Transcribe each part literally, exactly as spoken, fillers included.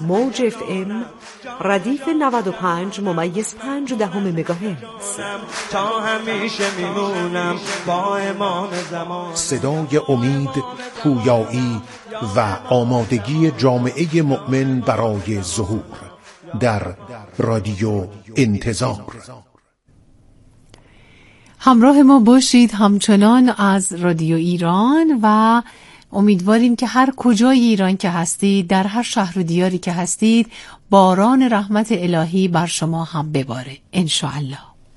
موج اف ام ردیف نود و پنج ممیز پنج دهم مگاهرتز. تا همیشه میمونم با امام زمان. صدای امید، پویایی و آمادگی جامعه مؤمن برای ظهور در رادیو انتظار. همراه ما باشید همچنان از رادیو ایران و امیدواریم که هر کجای ایران که هستید، در هر شهر و دیاری که هستید، باران رحمت الهی بر شما هم بباره انشاءالله.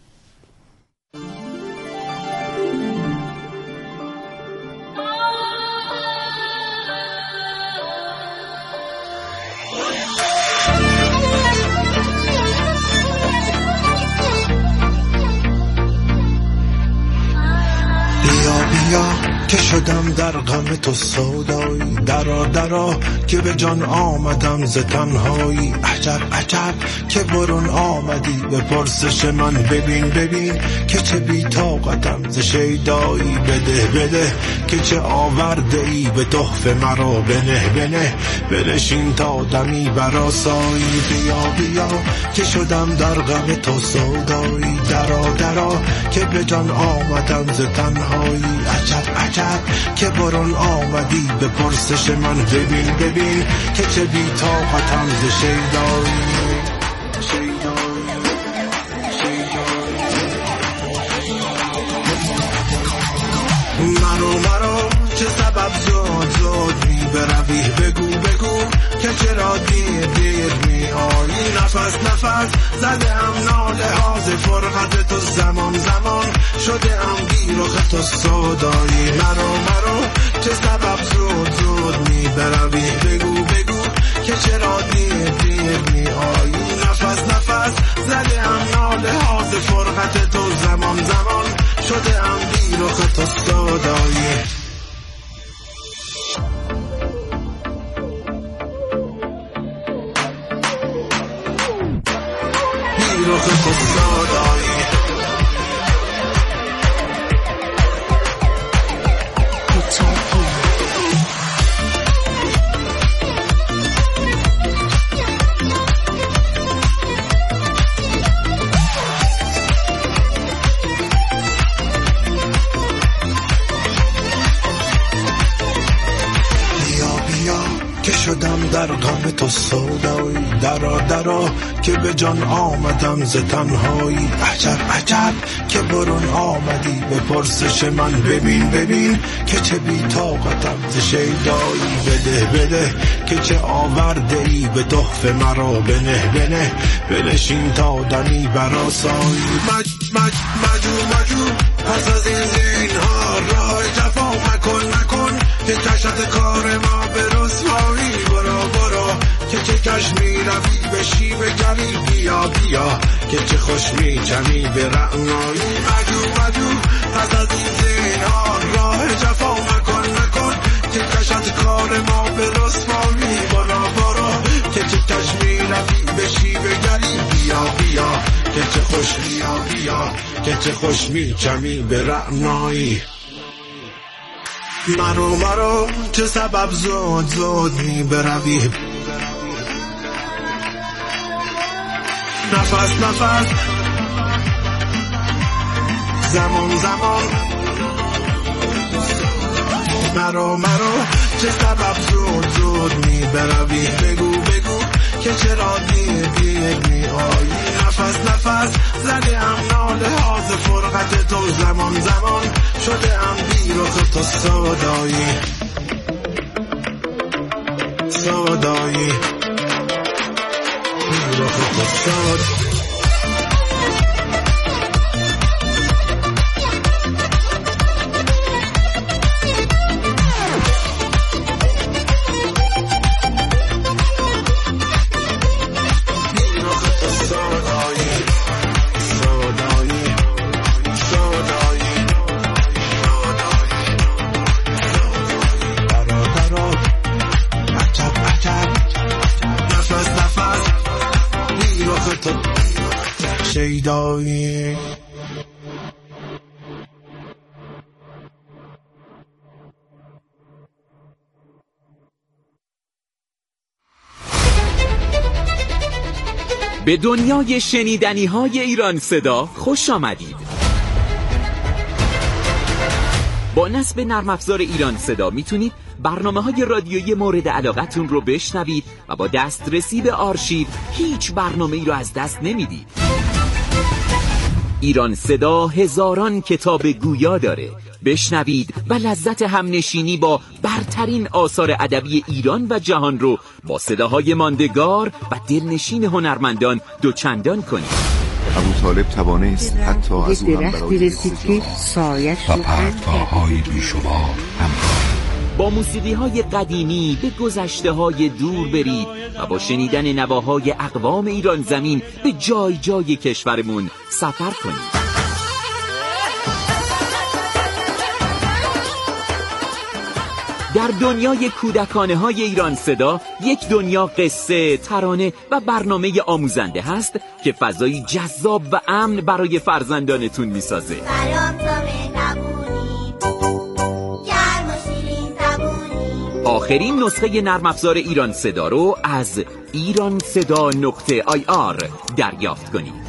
که شدم در غم تو سودایی، درا درا که به جان آمدم ز تنهایی. عجب عجب که برون آمدی به پرسش من، ببین ببین که چه بی طاقتم ز شیدایی. بده بده که چه آورده ای به تحفه مرا، بنه بنه بنشین تا دمی برآسایی. بیا بیا که شدم در غم تو سودایی، درا درا که به جان آمدم ز تنهایی. عجب عجب که برون آمدی به پرسش من، ببین ببین که چه بی طاقتم ز شیدایی. مرو مرو چه سبب زود زود می بروی، بگو بگو که چرا دیر دیر می آیی. نفس نفس زده هم ناله ها ز فرقت تو، زمان زمان شده هم بیرخ تو سودایی. مرو مرو چه سبب زود زود می بروی، بگو بگو که چرا دیر دیر می آیی. نفس نفس زده هم ناله ها ز فرقت تو، زمان زمان شده هم بیرخ تو سودایی. بیرخ تو سودایی. شدم در غم تو سودایی، درا درا که به جان آمدم ز تنهایی. عجب عجب که برون آمدی به پرسش من، ببین ببین که چه بی طاقتم ز شیدایی. بده بده که چه آورده ای به تحفه مرا، بنه بنه بنشین تا دمی برآسایی. مج مج مجو مجو پس از این زینهار راه جفا مکن مکن که کشت کار ما به رسوایی. برو برو که چه کش می روی به شیب گلی، بیا بیا که چه خوش می چمی به رعنایی. مجو مجو پس از این زینهار راه جفا مکن مکن که کشت کار ما به رسوایی. برو برو که چه کش می روی به شیب گلی، بیا بیا که چه خوش بیا بیا که چه خوش می چمی به رعنایی. مرو مرو چه سبب زود زود می بروی، نفس نفس زمان زمان. مرو مرو چه سبب زود زود می بروی، بگو بگو که چرا دیر دیر می آیی. نفس نفس زده هم ناله ها ز فرقت تو، زمان زمان شده هم بیرخ تو سودایی. سودایی بیرخ تو سودایی. شیدایی. به دنیای شنیدنی های ایران صدا خوش آمدید. با نصب نرم افزار ایران صدا میتونید برنامه های رادیویی مورد علاقتون رو بشنوید و با دسترسی به آرشیو هیچ برنامه‌ای رو از دست نمیدید. ایران صدا هزاران کتاب گویا داره. بشنوید و لذت همنشینی با برترین آثار ادبی ایران و جهان رو با صداهای ماندگار و دلنشین هنرمندان دوچندان کنید. ابوطالب توانست حتی از او هم برای رسید که سایش و پرتواهای بیشمار همراه. با موسیقی های قدیمی به گذشته های دور برید و با شنیدن نواهای اقوام ایران زمین به جای جای کشورمون سفر کنید. در دنیای کودکانه های ایران صدا یک دنیا قصه، ترانه و برنامه آموزنده هست که فضایی جذاب و امن برای فرزندانتون میسازه. آخرین نسخه نرم افزار ایران صدا رو از ایران صدا نقطه آی آر دریافت کنید.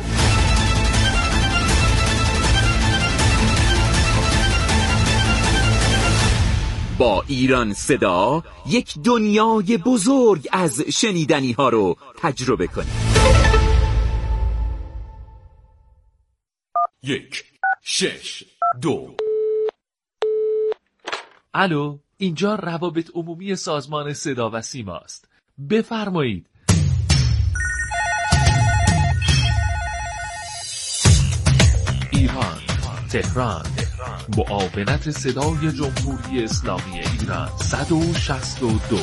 با ایران صدا یک دنیای بزرگ از شنیدنی ها رو تجربه کنید. یک شش دو. الو، اینجا روابط عمومی سازمان صدا و سیما است. بفرمایید. ایران، تهران، معاونت صدای جمهوری اسلامی ایران صد و شصت و دو.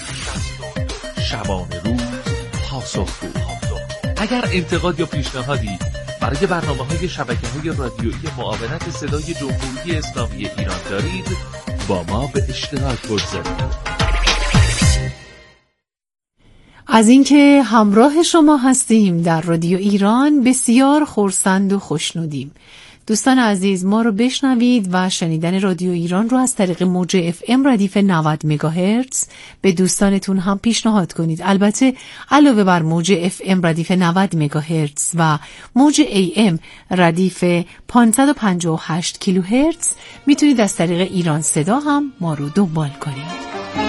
شبانه روز پاسخگو. اگر انتقاد یا پیشنهادی برای برنامه‌های شبکه‌های رادیویی معاونت صدای جمهوری اسلامی ایران دارید، با ما به اشتراک بگذارید. از اینکه همراه شما هستیم در رادیو ایران بسیار خرسند و خوشنودیم. دوستان عزیز، ما رو بشنوید و شنیدن رادیو ایران رو از طریق موج اف ام ردیف نود مگاهرتز به دوستانتون هم پیشنهاد کنید. البته علاوه بر موج اف ام ردیف نود مگاهرتز و موج ای ام ردیف پانصد و پنجاه و هشت کیلوهرتز میتونید از طریق ایران صدا هم ما رو دنبال کنید.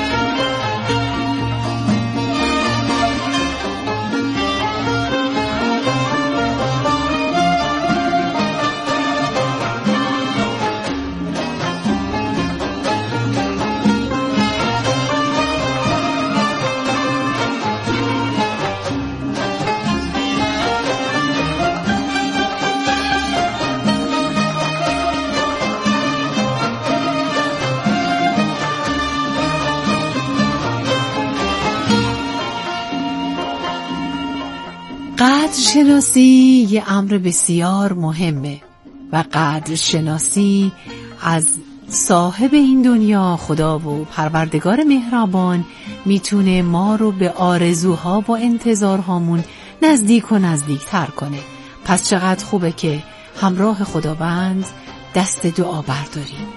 قدر شناسی یه امر بسیار مهمه و قدر شناسی از صاحب این دنیا، خدا و پروردگار مهربان، میتونه ما رو به آرزوها و انتظارهامون نزدیک و نزدیکتر کنه. پس چقدر خوبه که همراه خداوند دست دعا برداریم.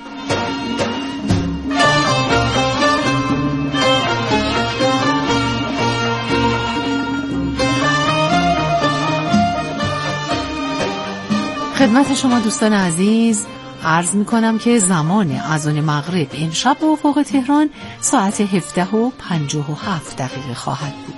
خدمت شما دوستان عزیز عرض می کنم که زمان اذان مغرب امشب به افق تهران ساعت هفده و پنجاه و هفت دقیقه خواهد بود.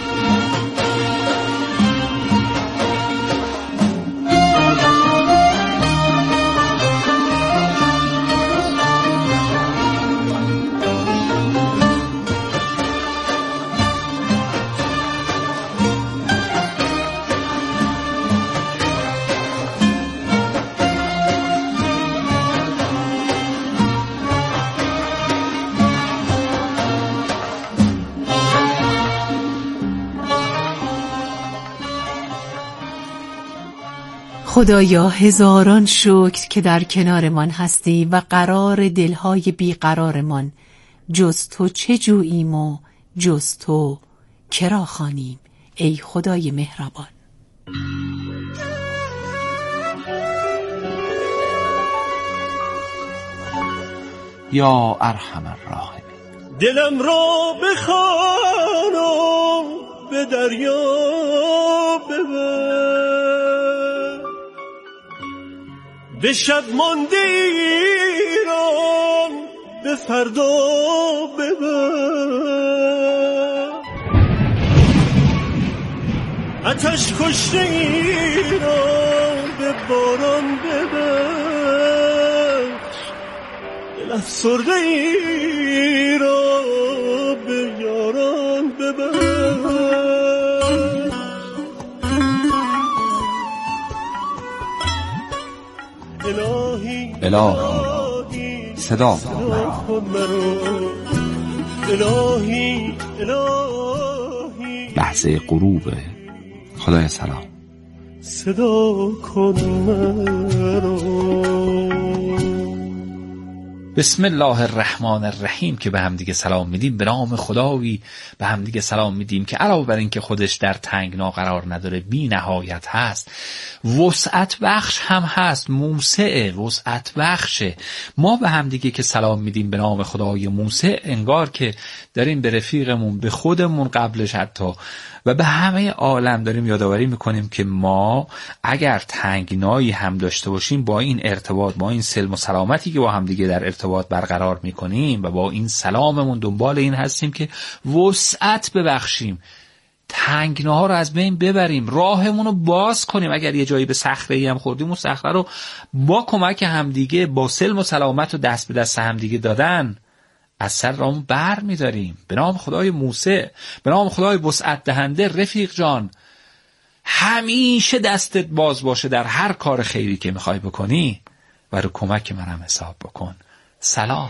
خدایا هزاران شکر که در کنارمان هستی و قرار دلهای بیقرارمان. جز تو چه جوییم و جز تو کرا خوانیم ای خدای مهربان. یا ارحم الراحمین. دلم را بخوانم به دریا ببر، به شب مانده ایران به فردا ببر، آتش کشته ایران به باران ببر، دل افسرده ای را به یاران ببر. الهی صدا کن مرا، الهی الهی لحظه غروب. خدای سلام صدا کن مرا. بسم الله الرحمن الرحیم که به هم دیگه سلام میدیم. به نام خدایی به هم دیگه سلام میدیم که علاوه بر این که خودش در تنگنا قرار نداره، بی نهایت هست، وسعت بخش هم هست، موسع وسعت بخشه. ما به هم دیگه که سلام میدیم به نام خدای موسع، انگار که داریم به رفیقمون، به خودمون قبلش حتی و به همه عالم داریم یادآوری میکنیم که ما اگر تنگنایی هم داشته باشیم، با این ارتباط، با این سلم و سلامتی که با هم دیگه در ارتباط برقرار میکنیم و با این سلاممون دنبال این هستیم که وسعت ببخشیم، تنگناها رو از بین ببریم، راهمون رو باز کنیم. اگر یه جایی به صخره‌ای هم خوردیم، اون صخره رو با کمک همدیگه، با سلم و سلامت و دست به دست همدیگه دادن، از سر رامون بر می‌داریم. به نام خدای موسع، به نام خدای وسعت دهنده. رفیق جان، همیشه دستت باز باشه در هر کار خیری که میخوای بکنی و رو کمک منم حساب بکن. سلام.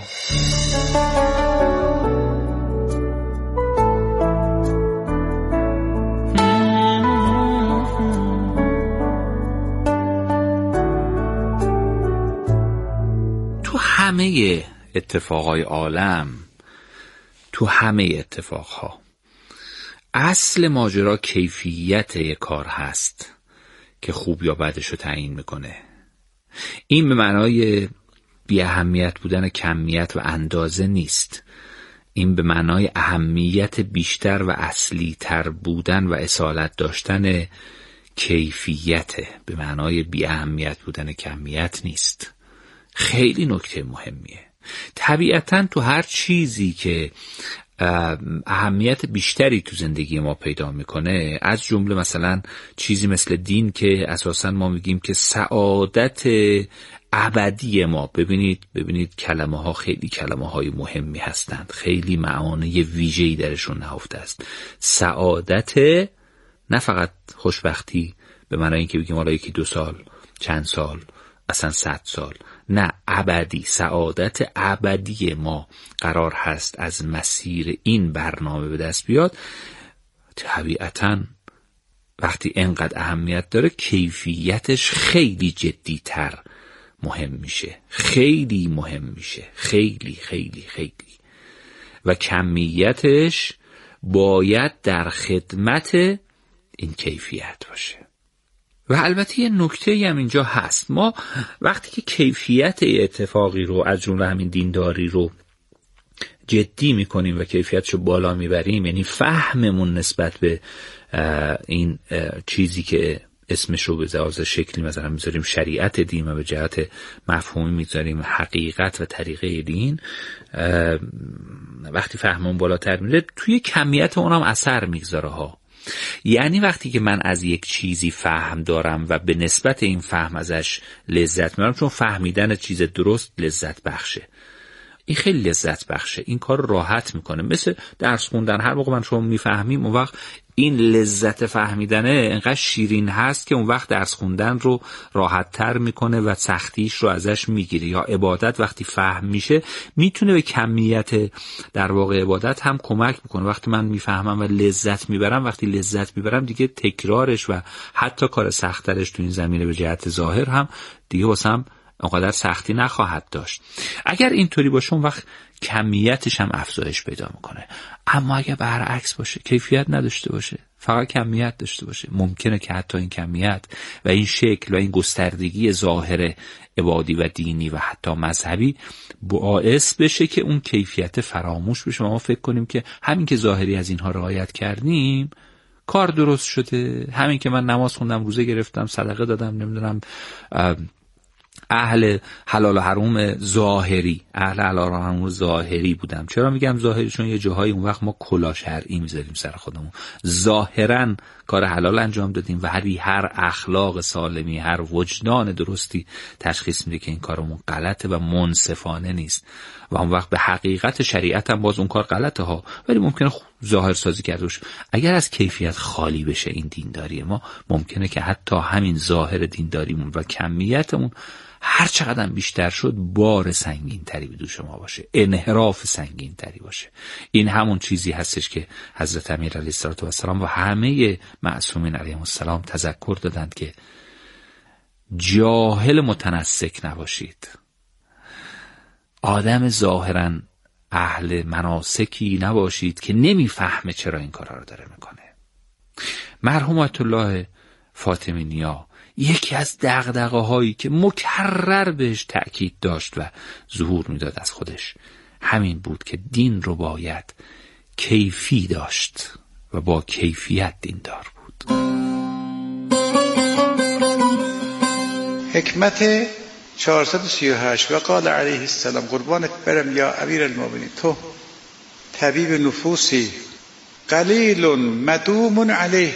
تو همه اتفاقای عالم، تو همه اتفاقها، اصل ماجرا کیفیت یک کار هست که خوب یا بدش رو تعیین میکنه. این به معنای بی اهمیت بودن کمیت و اندازه نیست. این به معنای اهمیت بیشتر و اصلی تر بودن و اصالت داشتن کیفیته، به معنای بی اهمیت بودن کمیت نیست. خیلی نکته مهمیه. طبیعتاً تو هر چیزی که اهمیت بیشتری تو زندگی ما پیدا میکنه، از جمله مثلا چیزی مثل دین که اساساً ما میگیم که سعادت ابدی ما، ببینید ببینید کلمه ها خیلی کلمه های مهمی هستند، خیلی معانی ویژه‌ای درشون نهفته است. سعادت، نه فقط خوشبختی به معنای اینکه بگیم حالا یکی دو سال، چند سال، اصلا صد سال، نه، ابدی. سعادت ابدی ما قرار هست از مسیر این برنامه به دست بیاد. طبیعتاً وقتی انقدر اهمیت داره، کیفیتش خیلی جدی‌تر مهم میشه، خیلی مهم میشه، خیلی خیلی خیلی و کمیتش باید در خدمت این کیفیت باشه. و البته یه نکته هم اینجا هست. ما وقتی که کیفیت اتفاقی رو، از جمله همین دینداری رو جدی میکنیم و کیفیتش رو بالا میبریم، یعنی فهممون نسبت به این چیزی که اسمش رو به لحاظ شکلی مثلا میذاریم شریعت دین و به جهت مفهومی میذاریم حقیقت و طریقه دین، وقتی فهممون بالاتر میره، توی کمیت اونم اثر میگذاره ها. یعنی وقتی که من از یک چیزی فهم دارم و به نسبت این فهم ازش لذت میبرم، چون فهمیدن چیز درست لذت بخشه، این خیلی لذت بخشه، این کار راحت میکنه. مثل درس خوندن، هر موقع من شما میفهمیم، اون وقت این لذت فهمیدنه انقدر شیرین هست که اون وقت درس خوندن رو راحت تر میکنه و سختیش رو ازش میگیره. یا عبادت وقتی فهم میشه، میتونه به کمیت در واقع عبادت هم کمک میکنه. وقتی من میفهمم و لذت میبرم، وقتی لذت میبرم دیگه تکرارش و حتی کار سخت‌ترش تو این زمینه به جهت ظاهر هم دیگه واسم اونقدر سختی نخواهد داشت. اگر اینطوری باشه، اون وقت کمیتش هم افزایش پیدا میکنه. اما اگر برعکس باشه، کیفیت نداشته باشه، فقط کمیت داشته باشه، ممکنه که حتی این کمیت و این شکل و این گستردگی ظاهر عبادی و دینی و حتی مذهبی باعث بشه که اون کیفیت فراموش بشه. ما فکر کنیم که همین که ظاهری از اینها رعایت کردیم کار درست شده، همین که من نماز خوندم، روزه گرفتم، صدقه دادم، نمیدونم اهل حلال و حرام ظاهری، اهل حلال و حرام ظاهری بودم. چرا میگم ظاهری؟ چون یه جاهای اون وقت ما کلا شرعی میذاریم سر خودمون، ظاهرا کار حلال انجام دادیم و هر هر اخلاق سالمی، هر وجدان درستی تشخیص میده که این کارمون غلطه و منصفانه نیست و اون وقت به حقیقت شریعت هم باز اون کار غلطه ها، ولی ممکنه ظاهر سازی کرده باشه. اگر از کیفیت خالی بشه این دینداری ما، ممکنه که حتی همین ظاهر دینداریمون و کمیتمون هر چقدر بیشتر شد بار سنگین تری به دوش ما باشه، انحراف سنگین تری باشه. این همون چیزی هستش که حضرت امیر علیه السلام و همه معصومین علیهم السلام تذکر دادند که جاهل متنسک نباشید، آدم ظاهرا اهل مناسکی نباشید که نمیفهمه چرا این کارا رو داره میکنه. مرحوم آیت الله فاطمی نیا یکی از دغدغه هایی که مکرر بهش تأکید داشت و ظهور میداد از خودش همین بود که دین رو باید کیفی داشت و با کیفیت دیندار بود. حکمت چهارصد و سی و هشت و قال علیه السلام قربانت برم یا امیر المؤمنین، تو طبیب نفوسی قلیل مدوم علیه،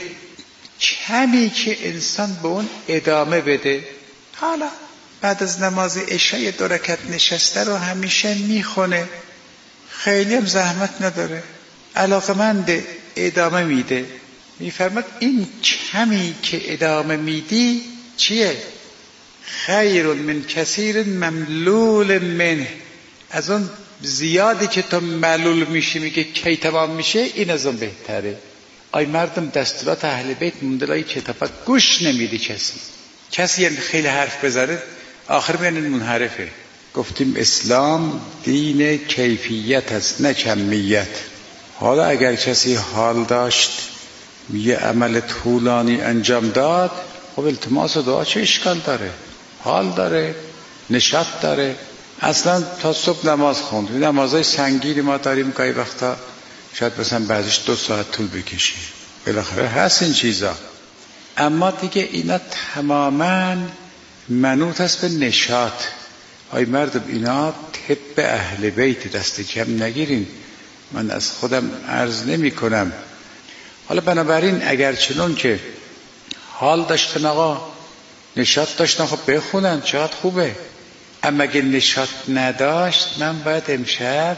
کمی که انسان به اون ادامه بده، حالا بعد از نماز عشای دو رکعت نشسته رو همیشه میخونه، خیلی هم زحمت نداره، علاقمند ادامه میده، میفرماد این کمی که ادامه میدی چیه؟ خیر من کثیر مملول منه، از اون زیادی که تو ملول میشی میگه کی تمام میشه، این از اون بهتره. آی مردم دستورات اهل بیت موندلای کتابت گوش نمیدی، کسی کسی یعنی خیلی حرف بزنه آخر میانه منحرفه. گفتیم اسلام دین کیفیت است نه کمیت. حالا اگر کسی حال داشت یه عمل طولانی انجام داد، خب التماس و دعا چه اشکال داره؟ حال داره، نشاط داره. اصلا تا صبح نماز خوند، نمازهای سنگینی ما داریم گاهی وقتا شاید مثلا بعضیش دو ساعت طول بکشه، بالاخره هست این چیزا، اما دیگه اینا تماما منوط است به نشاط. ای مردم اینا طب اهل بیت، دست کم نگیرین، من از خودم عرض نمی کنم. حالا بنابراین اگر چنون که حال داشتن آقا، نشاط داشتن، خب بخونن چقدر خوبه، اما اگه نشاط نداشت من باید امشب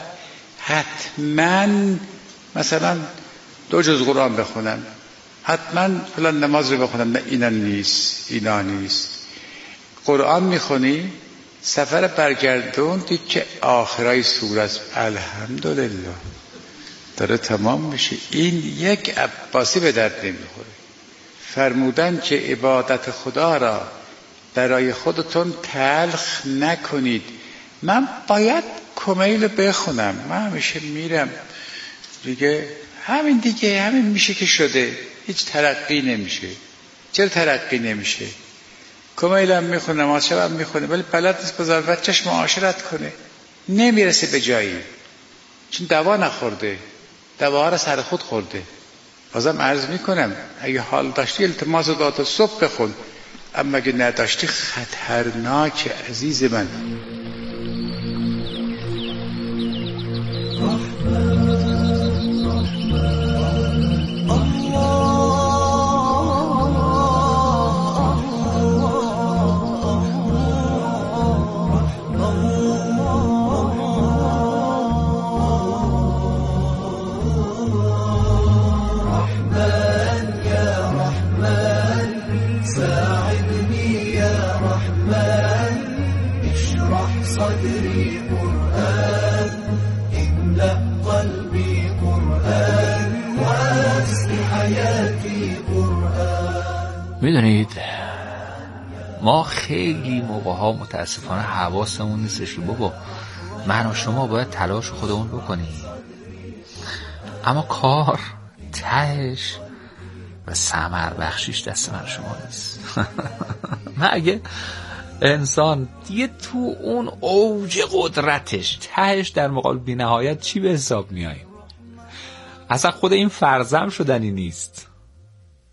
حتما مثلا دو جز قرآن بخونم، حتما فلان نماز رو بخونم، نه اینا نیست، اینا نیست. قرآن میخونی سفر برگردون دید که آخرای سوره است، الحمدلله داره تمام میشه. این یک عباسی به درد نمیخوره. فرمودن که عبادت خدا را برای خودتون تلخ نکنید. من باید کمیل بخونم، من همیشه میرم دیگه، همین دیگه، همین میشه که شده، هیچ ترقی نمیشه. چرا ترقی نمیشه؟ کمیل هم میخونه، نماز شب هم میخونه، ولی بلد نیست بذار بچهش معاشرت کنه، نمیرسه به جایی، چون دوا نخورده، دوا را سر خود خورده. بازم عرض میکنم اگه حال داشتی التماس و دعا صبح بخون، اما اگه نداشتی خطرناک عزیز من. میدونید ما خیلی موقعها متاسفانه حواسمون نیستش که بابا من و شما باید تلاش خودمون بکنیم، اما کار تهش و ثمر بخشیش دست من شما نیست. من اگه انسان دیگه تو اون اوج قدرتش تهش در مقابل بی نهایت چی به حساب میاییم؟ اصلا خود این فرضم شدنی نیست.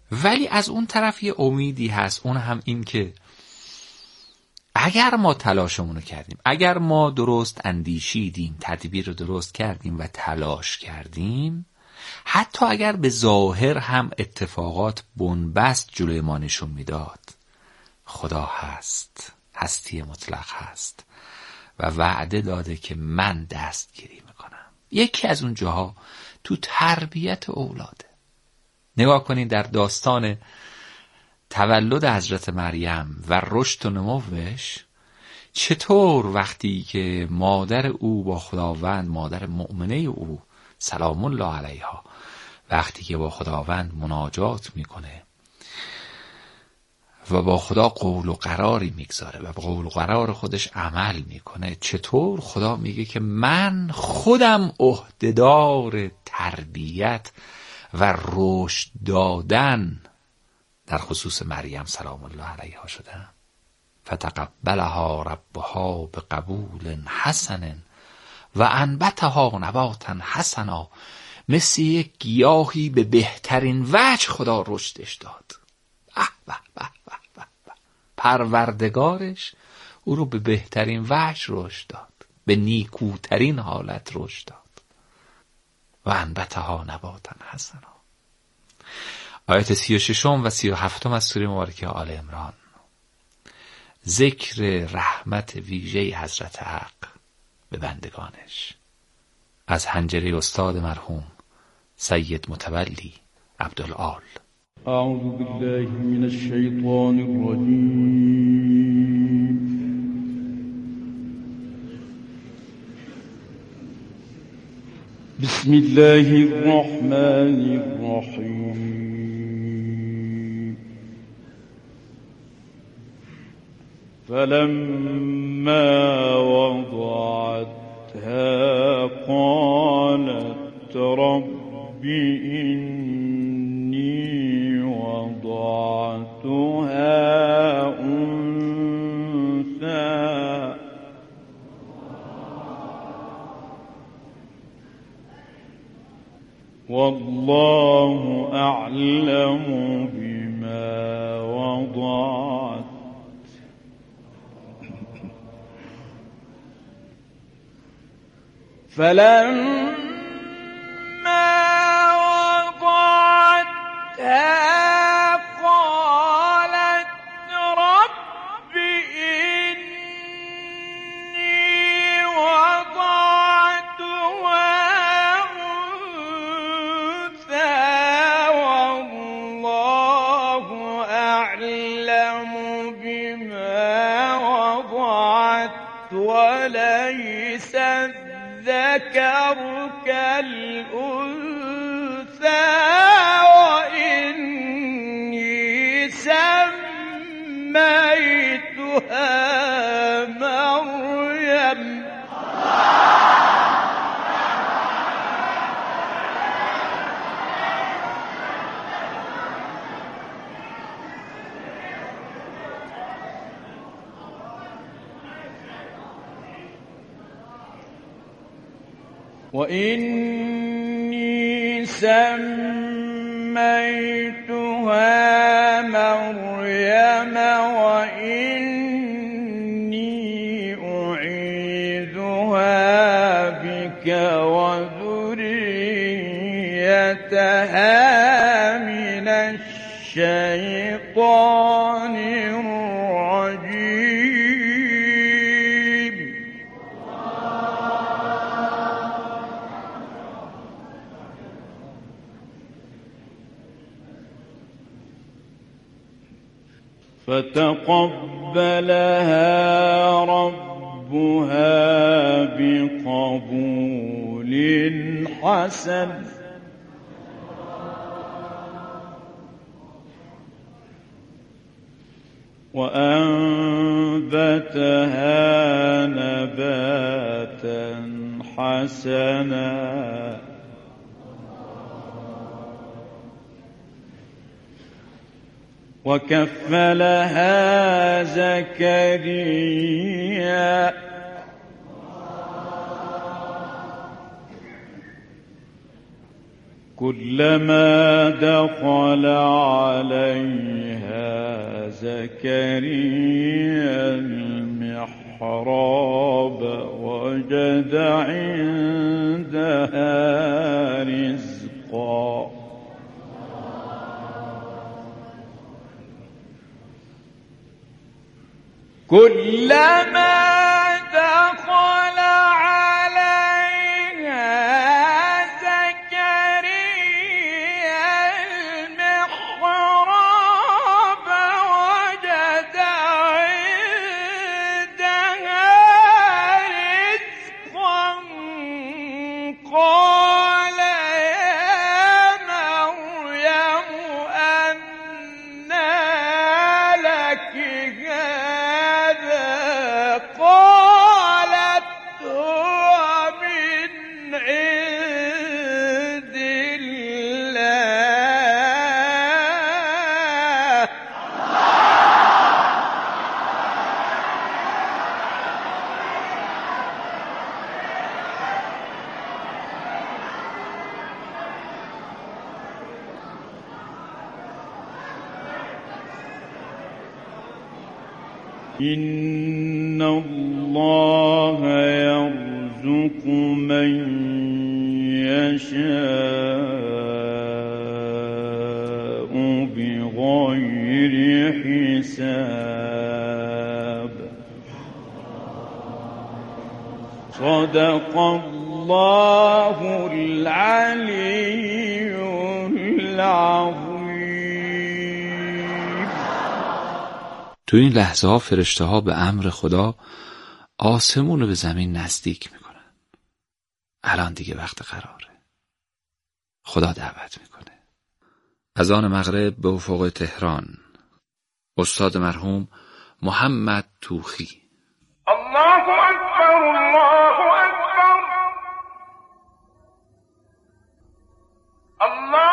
ولی از اون طرف یه امیدی هست، اون هم این که اگر ما تلاشمون رو کردیم، اگر ما درست اندیشیدیم، تدبیر رو درست کردیم و تلاش کردیم، حتی اگر به ظاهر هم اتفاقات بنبست جلوی ما نشون میداد، خدا هست، هستی مطلق هست و وعده داده که من دستگیری میکنم. یکی از اون جاها تو تربیت اولاده. نگاه کنید در داستان تولد حضرت مریم و رشد و نموش، چطور وقتی که مادر او با خداوند، مادر مؤمنه او سلام الله علیها، وقتی که با خداوند مناجات میکنه و با خدا قول و قراری میگذاره و با قول و قرار خودش عمل میکنه، چطور خدا میگه که من خودم عهدهدار تربیت و رشد دادن در خصوص مریم سلام الله علیها شدم. فتقبلها ربها به قبول حسن و انبتها نباتا حسنا. مثل یک گیاهی به بهترین وجه خدا رشدش داد. به به به به به به. پروردگارش او رو به بهترین وجه رشد داد، به نیکوترین حالت رشد داد. و انبتها نباتا حسنا. آیت سی و ششم و سی و هفتم از سوره مبارکه آل عمران، ذکر رحمت ویژه حضرت حق به بندگانش از حنجره استاد مرحوم سید متولی عبدالآل. اعوذ بالله من الشیطان الرجیم. بسم الله الرحمن الرحیم. فلما وضعتها قالت رب إني وضعتها أنثى والله أعلم بما وضعت فلما وضعتها قالت رب إني وضعتها أنثى والله أعلم بما وضعت وليس الذكر كالأنثى وإني سميتها مريم وإني سميتها مريم وإني أعيذها بك وذريتها من الشيطان الرجيم. فتقبلها ربها بقبول حسن وأنبتها نباتا حسنا وكفلها زكريا كلما دخل عليها زكريا المحراب وجد عندها رزقا كلما دخل عليها زكريا المحراب وجد عندها رزقا قال يا مريم أنى لك هذا قالت هو من عند الله إن الله يرزق من يشاء بغير حساب صدق الله العلي العظيم. تو این لحظه ها فرشته ها به امر خدا آسمون رو به زمین نزدیک میکنن. الان دیگه وقت قراره. خدا دعوت میکنه. اذان مغرب به افق تهران. استاد مرحوم محمد توخی. الله اکبر الله اکبر الله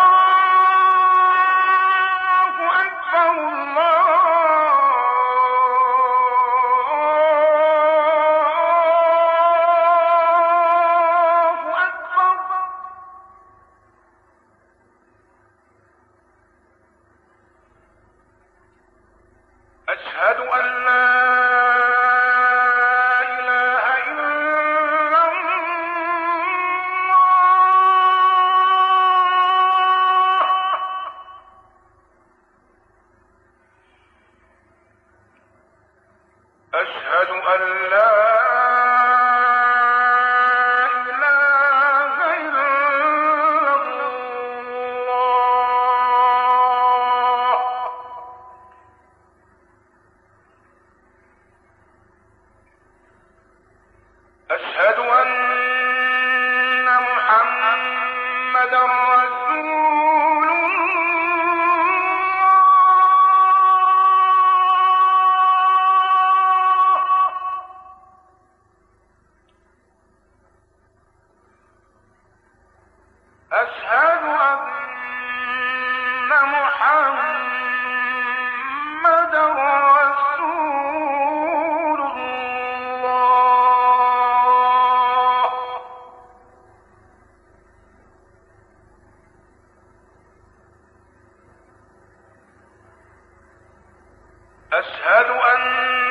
أشهد أن لا إله إلا الله أشهد أن لا أشهد أن محمدًا رسول الله أشهد أن محمدًا رسول الله أشهد أن